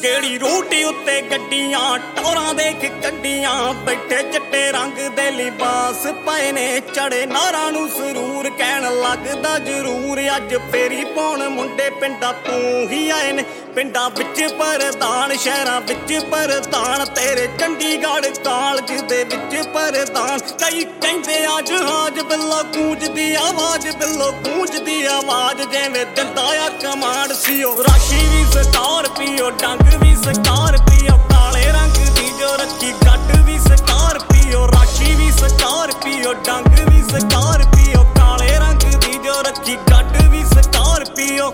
ਕਿਹੜੀ ਰੂਟੀ ਉੱਤੇ ਗੱਡੀਆਂ ਟੋਰਾਂ ਦੇਖ ਕੱਢੀਆਂ ਬੈਠੇ ਚਿੱਟੇ ਰੰਗ ਦੇ ਲਿਬਾਸ ਪਏ ਨੇ ਚੜੇ ਨਾਰਾਂ ਨੂੰ ਸਰੂਰ ਕਹਿਣ ਲੱਗਦਾ ਜ਼ਰੂਰ ਅੱਜ ਫੇਰੀ ਪਾਉਣ ਮੁੰਡੇ ਪਿੰਡਾਂ ਤੋਂ ਹੀ ਆਏ ਨੇ ਪਿੰਡਾਂ ਵਿੱਚ ਪ੍ਰਧਾਨ ਸ਼ਹਿਰਾਂ ਵਿੱਚ ਪ੍ਰਧਾਨ ਤੇਰੇ ਚੰਡੀਗੜ੍ਹ ਕਾਲਜ ਦੇ ਵਿੱਚ ਪ੍ਰਧਾਨ ਕਈ ਕਹਿੰਦੇ ਆ ਜਹਾਜ਼ ਬਿੱਲੋ ਗੂੰਜਦੀ ਆਵਾਜ਼ ਬਿੱਲੋ ਗੂੰਜਦੀ ਆਵਾਜ਼ ਜਿਵੇਂ ਦਿੰਦਾ ਆ ਕਮਾਂਡ ਸੀ ਉਹ ਰਾਸ਼ੀ ਵੀ ਸਕਾਰਪੀਓ ਡੰਗ ਵੀ ਸਕਾਰਪੀਓ ਕਾਲੇ ਰੰਗ ਦੀ ਜੋ ਰੱਖੀ ਗੱਡ ਵੀ ਸਕਾਰਪੀਓ ਰਾਸ਼ੀ ਵੀ ਸਕਾਰਪੀਓ ਡੰਗ ਵੀ ਸਕਾਰਪੀਓ ਕਾਲੇ ਰੰਗ ਦੀ ਜੋ ਰੱਖੀ ਗੱਡ ਵੀ ਸਕਾਰਪੀਓ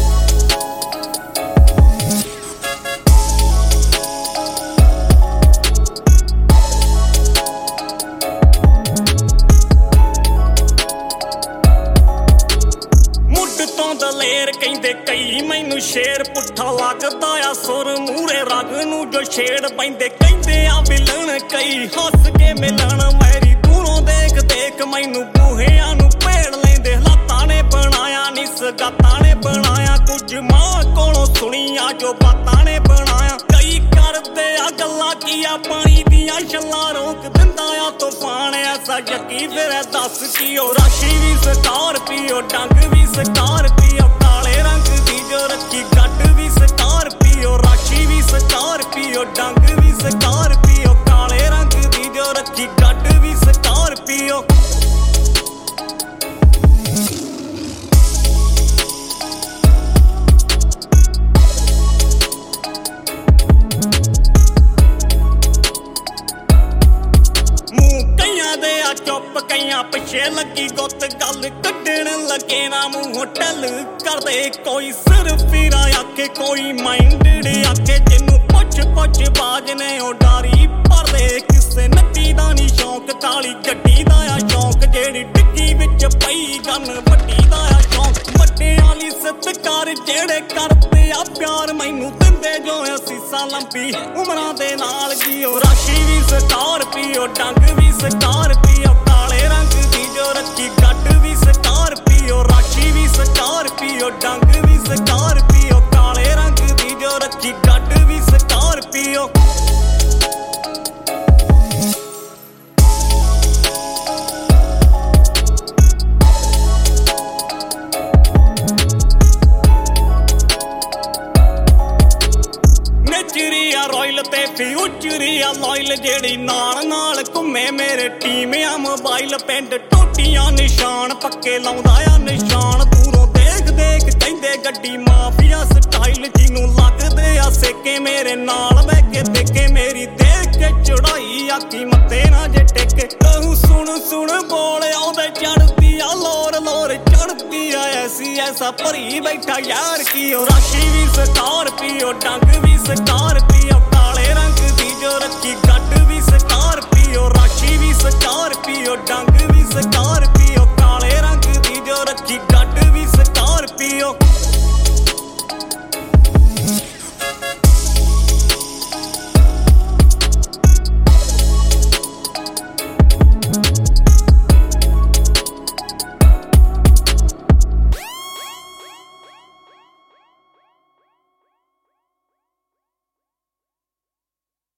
ਦਲੇਰ ਕਹਿੰਦੇ ਕਈ ਮੈਨੂੰ ਸ਼ੇਰ ਪੁੱਠਾ ਲੱਗਦਾ ਆ ਸੁਰ ਮੂਰੇ ਰਗ ਨੂੰ ਜੋ ਛੇੜ ਪੈਂਦੇ ਕਹਿੰਦੇ ਆ ਵਿਲਣ ਕਈ ਹੱਸ ਕੇ ਮਿਲਣ ਮੇਰੀ ਦੂਰੋਂ ਦੇਖ ਦੇਖ ਮੈਨੂੰ ਬੂਹਿਆਂ ਨੂੰ ਭੇੜ ਲੈਂਦੇ ਹਾਲਾਤਾਂ ਨੇ ਬਣਾਇਆ ਨੀ ਸਗਾਤਾਂ ਨੇ ਬਣਾਇਆ ਕੁਝ ਮਾਂ ਕੋਲੋਂ ਸੁਣੀਆਂ ਜੋ ਬਾਤਾਂ ਨੇ ਬਣਾਇਆ ਕਈ ਕਰਦੇ ਆ ਗੱਲਾਂ ਕੀ ਆ ਪਾਣੀ ਦੀਆਂ ਛੱਲਾਂ ਰੋਕ ਦਿੰਦਾ ਆ ਤੂਫਾਨ ਐਸਾ ਯਕੀ ਫਿਰ ਦੱਸ ਕੀ ਉਹ ਰਾਸ਼ੀ ਵੀ ਸਕਾਰਪੀਓ ਡੰਗ ਵੀ ਸਕਾਰਪੀਓ ਕਾਲੇ ਰੰਗ ਦੀ ਜੋ ਰੱਖੀ ਗੱਡ ਵੀ ਸਕਾਰਪੀਓ ਰਾਸ਼ੀ ਵੀ ਸਕਾਰਪੀਓ ਡੰਗ ਵੀ ਸਕਾਰਪੀਓ ਕਾਲੇ ਰੰਗ ਦੀ ਜੋ ਰੱਖੀ ਗੱਡ ਵੀ ਸਕਾਰਪੀਓ ਚੁੱਪ ਕਈਆਂ ਪਿੱਛੇ ਲੱਗੀ ਗੁੱਤ ਗੱਲ ਕੱਢਣ ਲੱਗੇ ਨਾ ਮੂੰਹ ਟੱਲ ਕਰਦੇ ਕੋਈ ਸਿਰਫ ਫਿਰਾ ਆਖੇ ਕੋਈ ਮਾਈਂਡਡ ਆਖੇ ਜਿਹਨੂੰ ਪੁੱਛ ਪੁੱਛ ਬਾਜ ਨੇ ਉਹ ਡਾਰੀ ਭਰਦੇ ਕਿਸੇ ਨੱਟੀ ਦਾ ਨੀ ਸ਼ੌਂਕ ਕਾਲੀ ਗੱਡੀ ਦਾ ਆ ਸ਼ੌਂਕ ਜਿਹੜੀ ਡਿੱਗੀ ਵਿੱਚ ਪਈ ਗਨ ਵੱਡੀ ਦਾ ਆ ਸ਼ੌਂਕ ਵੱਡਿਆਂ ਲਈ ਸਤਿਕਾਰ ਜਿਹੜੇ ਕਰਦੇ ਆ ਪਿਆਰ ਮੈਨੂੰ ਦਿੰਦੇ ਜੋ ਅਸੀਸਾਂ ਲੰਬੀ ਉਮਰਾਂ ਦੇ ਨਾਲ ਜੀਓ ਰਾਸ਼ੀ ਵੀ ਸਕਾਰਪੀਓ ਡੰਗ ਵੀ ਸਕਾਰਪੀਓ ਕਾਲੇ ਰੰਗ ਦੀ ਜੋ ਰੱਖੀ ਗੱਡ ਵੀ ਸਕਾਰਪੀਓ ਰਾਸ਼ੀ ਵੀ ਸਕਾਰਪੀਓ ਡੰਗ ਵੀ ਸਕਾਰਪੀਓ ਕਾਲੇ ਰੰਗ ਦੀ ਜੋ ਰੱਖੀ ਗੱਡ ਵੀ ਸਕਾਰਪੀਓ ਰੋਇਲ ਤੇ ਫਿਊਚਰੀ ਆ ਲੋਇਲ ਜਿਹੜੀ ਨਾਲ ਨਾਲ ਘੁੰਮੇ ਮੇਰੇ ਟੀਮ ਆ ਮੋਬਾਈਲ ਪਿੰਡ ਟੋਟੀਆਂ ਨਿਸ਼ਾਨ ਪੱਕੇ ਲਾਉਂਦਾ ਆ ਨਿਸ਼ਾਨ ਦੂਰੋਂ ਦੇਖ ਦੇਖ ਕਹਿੰਦੇ ਗੱਡੀ ਮਾਫੀਆ ਸਟਾਈਲ ਜਿਹਨੂੰ ਲੱਗਦੇ ਆ ਸੇਕੇ ਮੇਰੇ ਨਾਲ ਬਹਿ ਕੇ ਦੇਖੇ ਮੇਰੀ ਦੇਖ ਕੇ ਚੜਾਈ ਆਖੀ ਮੱਥੇ ਨਾ ਜੇ ਟੇਕੇ ਕਹੂੰ ਸੁਣ ਸੁਣ ਬੋਲ ਆਉਂਦੇ ਚੜਦੀ ਆ ਲੋਰ ਲੋਰ ਚੜਦੀ ਆ ਐਸੀ ਐਸਾ ਭਰੀ ਬੈਠਾ ਯਾਰ ਕੀ ਉਹ ਰਾਸ਼ੀ ਵੀ ਸਕਾਰਪੀਓ ਡੰਗ ਵੀ ਸਕਾਰਪੀਓ